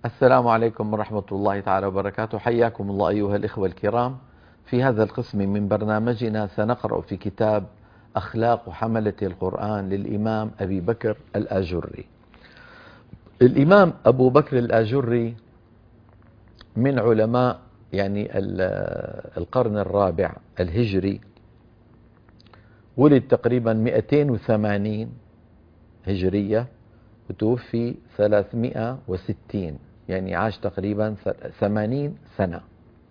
السلام عليكم ورحمة الله تعالى وبركاته. حياكم الله أيها الإخوة الكرام. في هذا القسم من برنامجنا سنقرأ في كتاب أخلاق حملة القرآن للإمام أبي بكر الآجري. الإمام أبو بكر الآجري من علماء القرن الرابع الهجري، ولد تقريبا 280 هجرية وتوفي 360، يعني عاش تقريبا 80 سنة.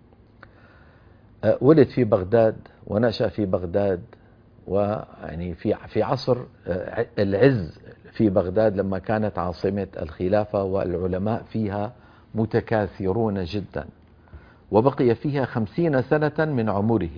ولد في بغداد ونشأ في بغداد، ويعني في عصر العز في بغداد لما كانت عاصمة الخلافة والعلماء فيها متكاثرون جدا، وبقي فيها 50 سنة من عمره.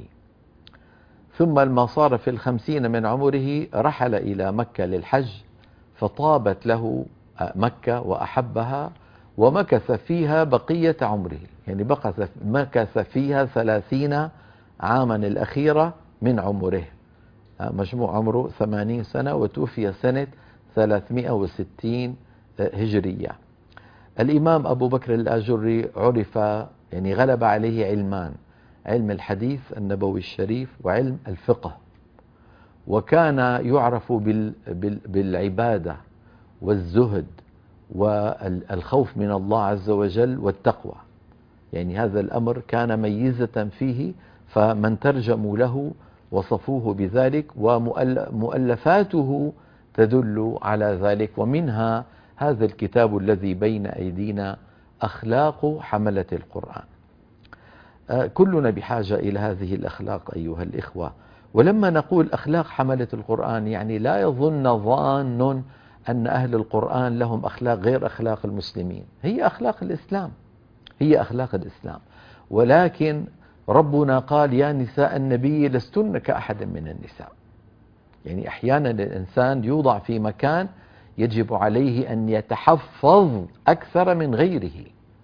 ثم لما صار في 50 من عمره رحل إلى مكة للحج، فطابت له مكة وأحبها، ومكث فيها بقية عمره، يعني مكث فيها 30 عاما الأخيرة من عمره، مجموع عمره 80 سنة، وتوفي سنة 360 هجرية. الإمام أبو بكر الآجري عرف، يعني غلب عليه علمان: علم الحديث النبوي الشريف وعلم الفقه، وكان يعرف بالعبادة والزهد والخوف من الله عز وجل والتقوى، يعني هذا الأمر كان ميزة فيه، فمن ترجموا له وصفوه بذلك، ومؤلفاته تدل على ذلك، ومنها هذا الكتاب الذي بين أيدينا، أخلاق حملة القرآن. كلنا بحاجة إلى هذه الأخلاق أيها الإخوة. ولما نقول أخلاق حملة القرآن، يعني لا يظن ظان أن أهل القرآن لهم أخلاق غير أخلاق المسلمين، هي أخلاق الإسلام، هي أخلاق الإسلام. ولكن ربنا قال: يا نساء النبي لستن كأحد من النساء. يعني أحيانا الإنسان يوضع في مكان يجب عليه أن يتحفظ أكثر من غيره.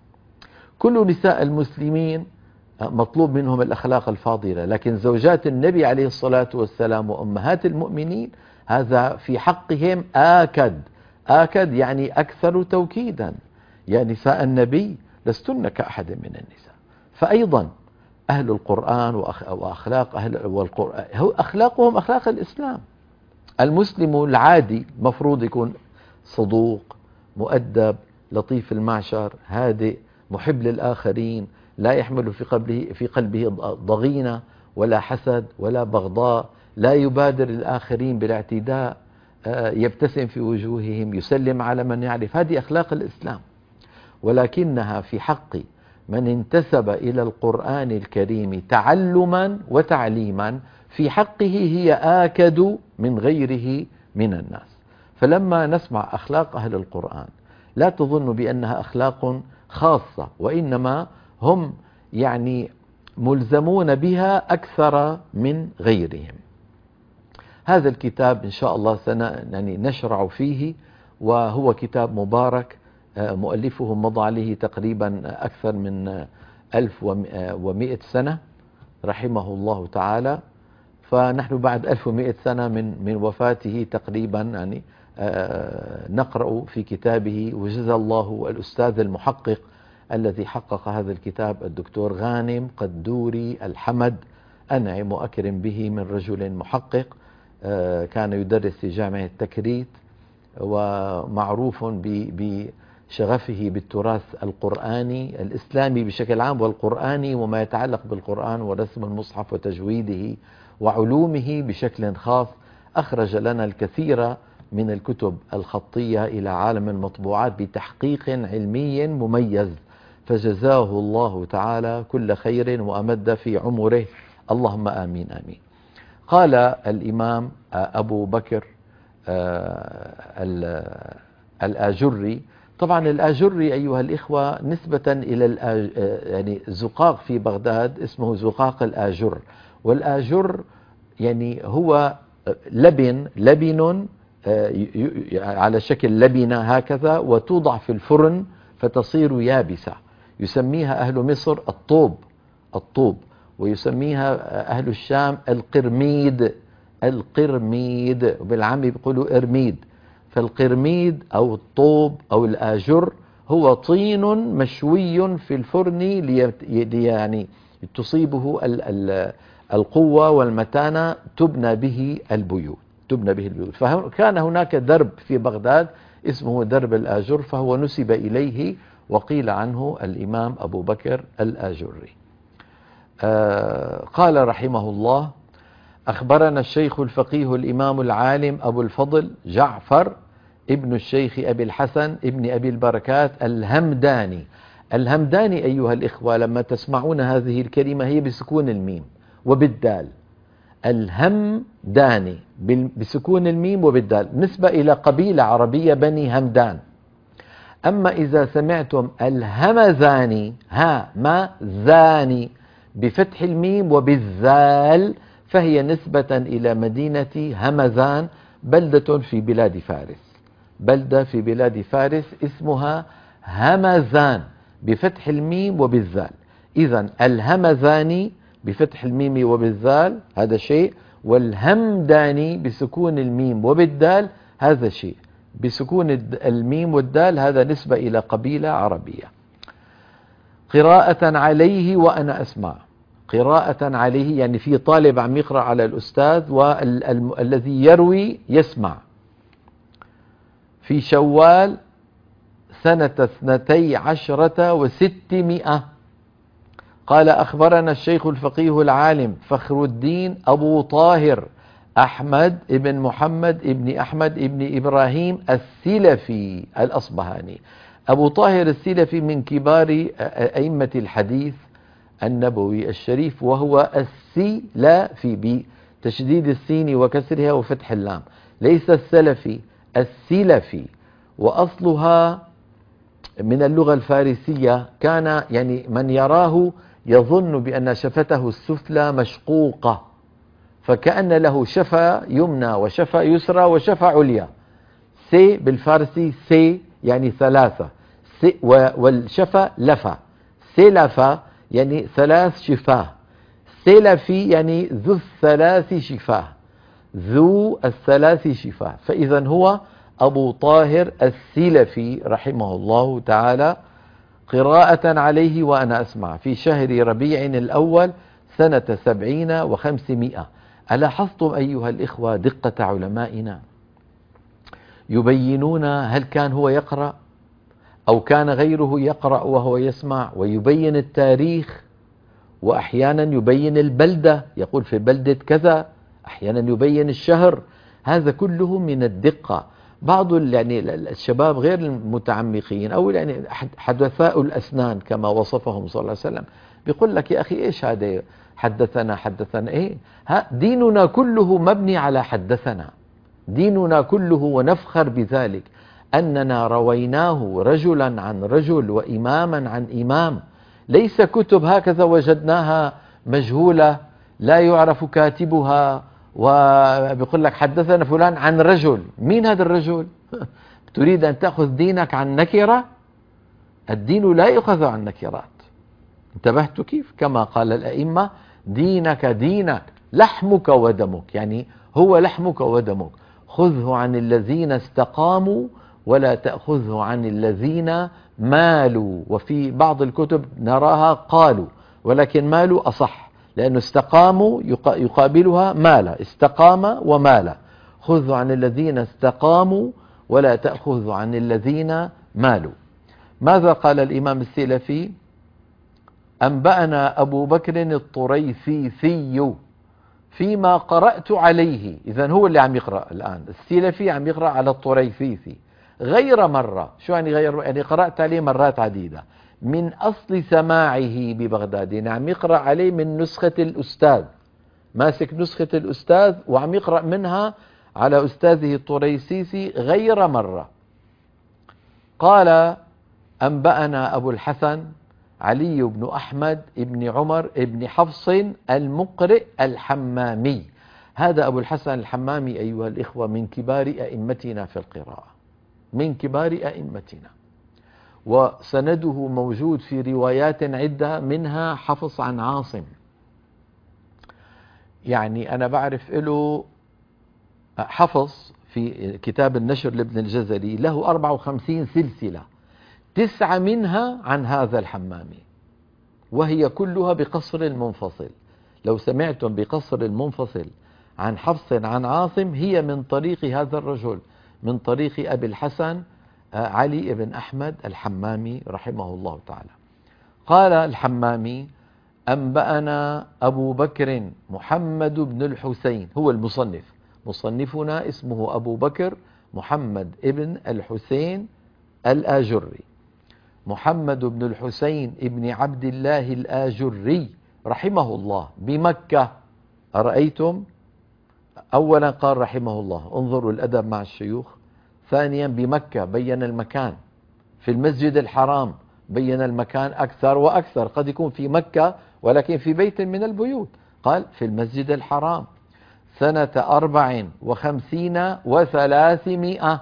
كل نساء المسلمين مطلوب منهم الأخلاق الفاضلة، لكن زوجات النبي عليه الصلاة والسلام وأمهات المؤمنين هذا في حقهم آكد، يعني أكثر توكيدا: يا نساء النبي لستن كأحد من النساء. فأيضا أهل القرآن وأخلاق أخلاقهم أخلاق الإسلام. المسلم العادي مفروض يكون صدوق، مؤدب، لطيف المعشر، هادئ، محب للآخرين، لا يحمل في قلبه ضغينة ولا حسد ولا بغضاء، لا يبادر الآخرين بالاعتداء، يبتسم في وجوههم، يسلم على من يعرف. هذه أخلاق الإسلام. ولكنها في حق من انتسب إلى القرآن الكريم تعلما وتعليما، في حقه هي آكد من غيره من الناس. فلما نسمع أخلاق أهل القرآن لا تظن بأنها أخلاق خاصة، وإنما هم يعني ملزمون بها أكثر من غيرهم. هذا الكتاب إن شاء الله يعني نشرع فيه، وهو كتاب مبارك، مؤلفه مضى عليه تقريبا أكثر من 1100 سنة رحمه الله تعالى، فنحن بعد 1100 سنة من وفاته تقريبا، يعني نقرأ في كتابه. وجزى الله الأستاذ المحقق الذي حقق هذا الكتاب الدكتور غانم قدوري الحمد، أنعم وأكرم به من رجل محقق، كان يدرس في جامعة تكريت، ومعروف بشغفه بالتراث القرآني الإسلامي بشكل عام والقرآني وما يتعلق بالقرآن ورسم المصحف وتجويده وعلومه بشكل خاص. أخرج لنا الكثير من الكتب الخطية إلى عالم المطبوعات بتحقيق علمي مميز، فجزاه الله تعالى كل خير وأمد في عمره، اللهم آمين آمين. قال الإمام أبو بكر الآجري. طبعا الآجري أيها الإخوة نسبة إلى يعني زقاق في بغداد اسمه زقاق الآجر، والآجر يعني هو لبن على شكل لبنة هكذا، وتوضع في الفرن فتصير يابسة. يسميها أهل مصر الطوب، ويسميها أهل الشام القرميد، وبالعامي بيقولوا إرميد. فالقرميد أو الطوب أو الآجر هو طين مشوي في الفرن يعني تصيبه القوة والمتانة، تبنى به البيوت. فكان هناك درب في بغداد اسمه درب الآجر، فهو نسب إليه وقيل عنه الإمام أبو بكر الآجري. قال رحمه الله: أخبرنا الشيخ الفقيه الإمام العالم أبو الفضل جعفر ابن الشيخ أبي الحسن ابن أبي البركات الهمداني. الهمداني أيها الإخوة لما تسمعون هذه الكلمة هي بسكون الميم وبالدال، الهمداني بسكون الميم وبالدال، نسبة إلى قبيلة عربية بني همدان. أما إذا سمعتم الهمزاني، ها ما زاني بفتح الميم وبالزال، فهي نسبة إلى مدينة همزان، بلدة في بلاد فارس، بلدة في بلاد فارس اسمها همزان بفتح الميم وبالزال. إذن الهمزاني بفتح الميم وبالزال هذا شيء، والهمداني بسكون الميم وبالدال هذا شيء. بسكون الميم والدال هذا نسبة إلى قبيلة عربية. قراءة عليه وأنا أسمع. قراءة عليه يعني في طالب عم يقرأ على الأستاذ، والذي يروي يسمع. في شوال سنة 12 و600. قال: أخبرنا الشيخ الفقيه العالم فخر الدين أبو طاهر أحمد ابن محمد ابن أحمد ابن إبراهيم السلفي الأصبهاني. أبو طاهر السلفي من كبار أئمة الحديث النبوي الشريف، وهو السلفي بتشديد السين وكسرها وفتح اللام، ليس السلفي، السلفي. وأصلها من اللغة الفارسية، كان يعني من يراه يظن بأن شفته السفلى مشقوقة، فكأن له شفة يمنى وشفة يسرى وشفة عليا. سي بالفارسي سي يعني ثلاثة، والشفة لفة، سلفة يعني ثلاث شفاه، سلفي يعني ذو الثلاث شفاه، ذو الثلاث شفاه. فإذا هو أبو طاهر السلفي رحمه الله تعالى. قراءة عليه وأنا أسمع في شهر ربيع الأول سنة 70 و500. ألاحظتم أيها الإخوة دقة علمائنا؟ يبينون هل كان هو يقرأ أو كان غيره يقرأ وهو يسمع، ويبين التاريخ، وأحيانا يبين البلدة، يقول في بلدة كذا، أحيانا يبين الشهر. هذا كله من الدقة. بعض يعني الشباب غير المتعمقين أو يعني حدثاء الأسنان كما وصفهم صلى الله عليه وسلم، بيقول لك: يا أخي إيش هذا حدثنا إيه؟ ديننا كله مبني على حدثنا، ديننا كله، ونفخر بذلك أننا رويناه رجلا عن رجل وإماما عن إمام. ليس كتب هكذا وجدناها مجهولة لا يعرف كاتبها، وبيقول لك حدثنا فلان عن رجل. مين هذا الرجل؟ تريد أن تأخذ دينك عن نكرة؟ الدين لا يؤخذ عن نكرات. انتبهت كيف؟ كما قال الأئمة: دينك دينك لحمك ودمك، يعني هو لحمك ودمك، خذه عن الذين استقاموا ولا تأخذه عن الذين مالوا. وفي بعض الكتب نراها قالوا، ولكن مالوا أصح، لأنه استقاموا يقابلها مال، استقام ومال. خذوا عن الذين استقاموا ولا تأخذوا عن الذين مالوا. ماذا قال الإمام السلفي؟ أنبأنا أبو بكر الطريفيسي فيما قرأت عليه. إذن هو اللي عم يقرأ الآن، السلفي عم يقرأ على الطريفيسي غير مرة. شو يعني غير؟ يعني قرأت عليه مرات عديدة من أصل سماعه ببغداد، يعني عم يقرأ عليه من نسخة الأستاذ، ماسك نسخة الأستاذ وعم يقرأ منها على أستاذه الطريسيسي غير مرة. قال: أنبأنا أبو الحسن علي بن أحمد بن عمر بن حفص المقرئ الحمامي. هذا أبو الحسن الحمامي أيها الإخوة من كبار أئمتنا في القراءة، من كبار أئمتنا، وسنده موجود في روايات عدة، منها حفص عن عاصم. يعني أنا بعرف له حفص في كتاب النشر لابن الجزري له 54 سلسلة، 9 منها عن هذا الحمامي، وهي كلها بقصر المنفصل. لو سمعتم بقصر المنفصل عن حفص عن عاصم هي من طريق هذا الرجل، من طريق أبي الحسن علي بن أحمد الحمامي رحمه الله تعالى. قال الحمامي: أنبأنا أبو بكر محمد بن الحسين، هو المصنف، مصنفنا اسمه أبو بكر محمد ابن الحسين الآجري، محمد بن الحسين ابن عبد الله الآجري رحمه الله بمكة. أرأيتم؟ أولا قال رحمه الله، انظروا الأدب مع الشيوخ. ثانيا بمكة، بين المكان. في المسجد الحرام بين المكان أكثر وأكثر، قد يكون في مكة ولكن في بيت من البيوت. قال في المسجد الحرام سنة 54 و300.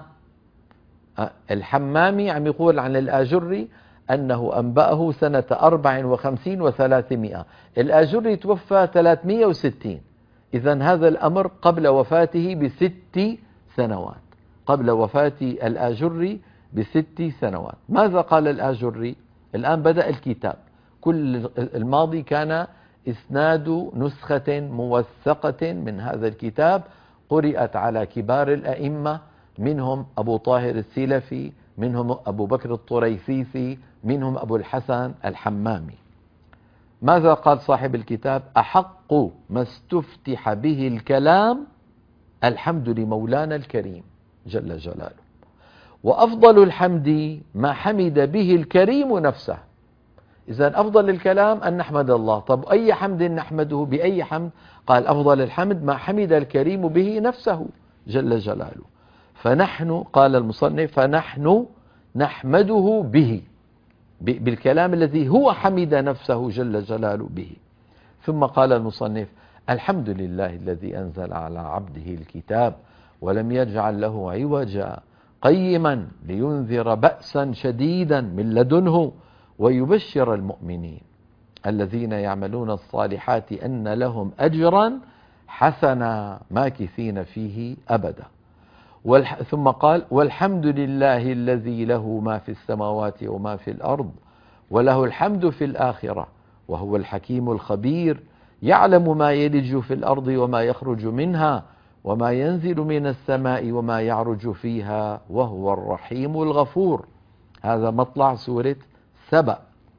الحمامي عم يقول عن الآجري أنه أنبأه سنة 54 و300. الآجري توفى 360. إذن هذا الأمر قبل وفاته ب6 سنوات، قبل وفاة الآجري ب6 سنوات. ماذا قال الآجري؟ الآن بدأ الكتاب، كل الماضي كان إسناد نسخة موثقة من هذا الكتاب قرأت على كبار الأئمة، منهم أبو طاهر السلفي، منهم أبو بكر الطريفيسي، منهم أبو الحسن الحمامي. ماذا قال صاحب الكتاب؟ أحق ما استفتح به الكلام الحمد لمولانا الكريم جل جلاله، وأفضل الحمد ما حمد به الكريم نفسه. إذن أفضل الكلام أن نحمد الله. طب أي حمد نحمده؟ بأي حمد؟ قال أفضل الحمد ما حمد الكريم به نفسه جل جلاله. فنحن، قال المصنف، فنحن نحمده به، بالكلام الذي هو حمد نفسه جل جلاله به. ثم قال المصنف: الحمد لله الذي أنزل على عبده الكتاب ولم يجعل له عوجا قيما لينذر بأسا شديدا من لدنه ويبشر المؤمنين الذين يعملون الصالحات أن لهم أجرا حسنا ماكثين فيه أبدا. ثم قال: والحمد لله الذي له ما في السماوات وما في الأرض وله الحمد في الآخرة وهو الحكيم الخبير، يعلم ما يلج في الأرض وما يخرج منها وما ينزل من السماء وما يعرج فيها وهو الرحيم الغفور. هذا مطلع سورة سبأ.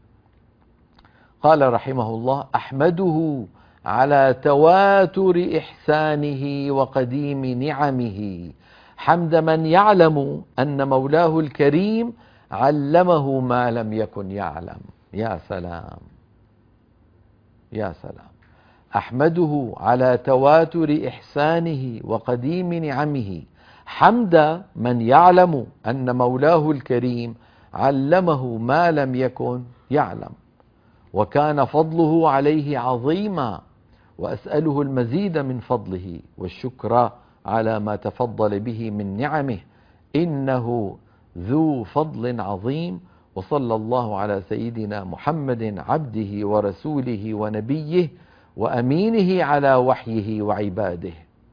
قال رحمه الله: أحمده على تواتر إحسانه وقديم نعمه حمد من يعلم أن مولاه الكريم علمه ما لم يكن يعلم. يا سلام يا سلام. أحمده على تواتر إحسانه وقديم نعمه حمد من يعلم أن مولاه الكريم علمه ما لم يكن يعلم، وكان فضله عليه عظيما، وأسأله المزيد من فضله والشكر على ما تفضل به من نعمه، إنه ذو فضل عظيم. وصلى الله على سيدنا محمد عبده ورسوله ونبيه وأمينه على وحيه وعباده،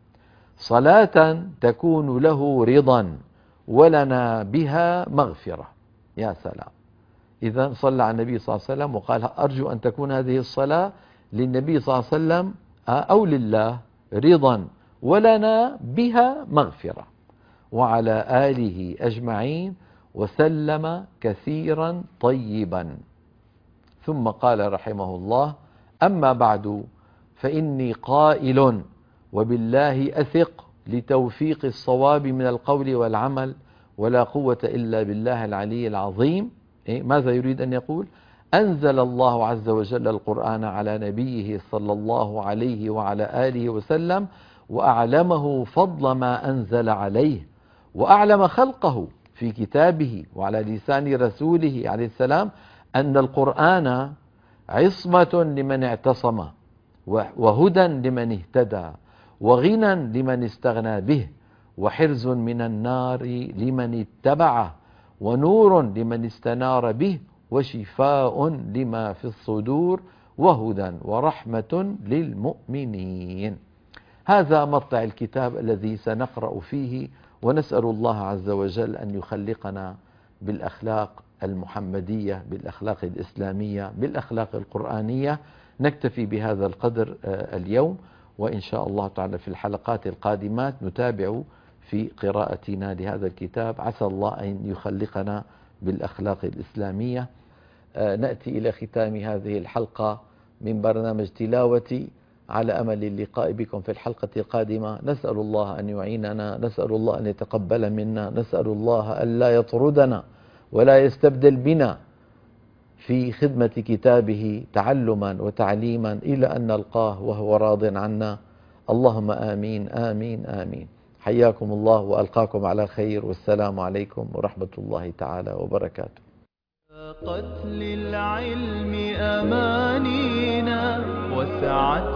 صلاة تكون له رضا ولنا بها مغفرة. يا سلام. إذا صلى على النبي صلى الله عليه وسلم وقال: أرجو أن تكون هذه الصلاة للنبي صلى الله عليه وسلم أو لله رضا ولنا بها مغفرة، وعلى آله أجمعين وسلم كثيرا طيبا. ثم قال رحمه الله: أما بعد فإني قائل وبالله أثق لتوفيق الصواب من القول والعمل ولا قوة إلا بالله العلي العظيم. ماذا يريد أن يقول؟ أنزل الله عز وجل القرآن على نبيه صلى الله عليه وعلى آله وسلم وأعلمه فضل ما أنزل عليه، وأعلم خلقه في كتابه وعلى لسان رسوله عليه السلام أن القرآن عصمة لمن اعتصم، وهدى لمن اهتدى، وغنى لمن استغنى به، وحرز من النار لمن اتبعه، ونور لمن استنار به، وشفاء لما في الصدور، وهدى ورحمة للمؤمنين. هذا مطلع الكتاب الذي سنقرأ فيه، ونسأل الله عز وجل أن يخلقنا بالأخلاق المحمدية، بالأخلاق الإسلامية، بالأخلاق القرآنية. نكتفي بهذا القدر اليوم، وإن شاء الله تعالى في الحلقات القادمات نتابع في قراءتنا لهذا الكتاب. عسى الله أن يخلقنا بالأخلاق الإسلامية. نأتي إلى ختام هذه الحلقة من برنامج تلاوتي، على أمل اللقاء بكم في الحلقة القادمة. نسأل الله أن يعيننا، نسأل الله أن يتقبل منا، نسأل الله أن لا يطردنا ولا يستبدل بنا في خدمة كتابه تعلما وتعليما إلى أن نلقاه وهو راض عنا. اللهم آمين آمين آمين. حياكم الله وألقاكم على خير، والسلام عليكم ورحمة الله تعالى وبركاته. قتل العلم أمانينا، وسعت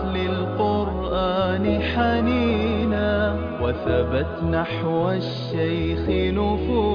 للقرآن حنينا، وثبت نحو الشيخ نفوسنا.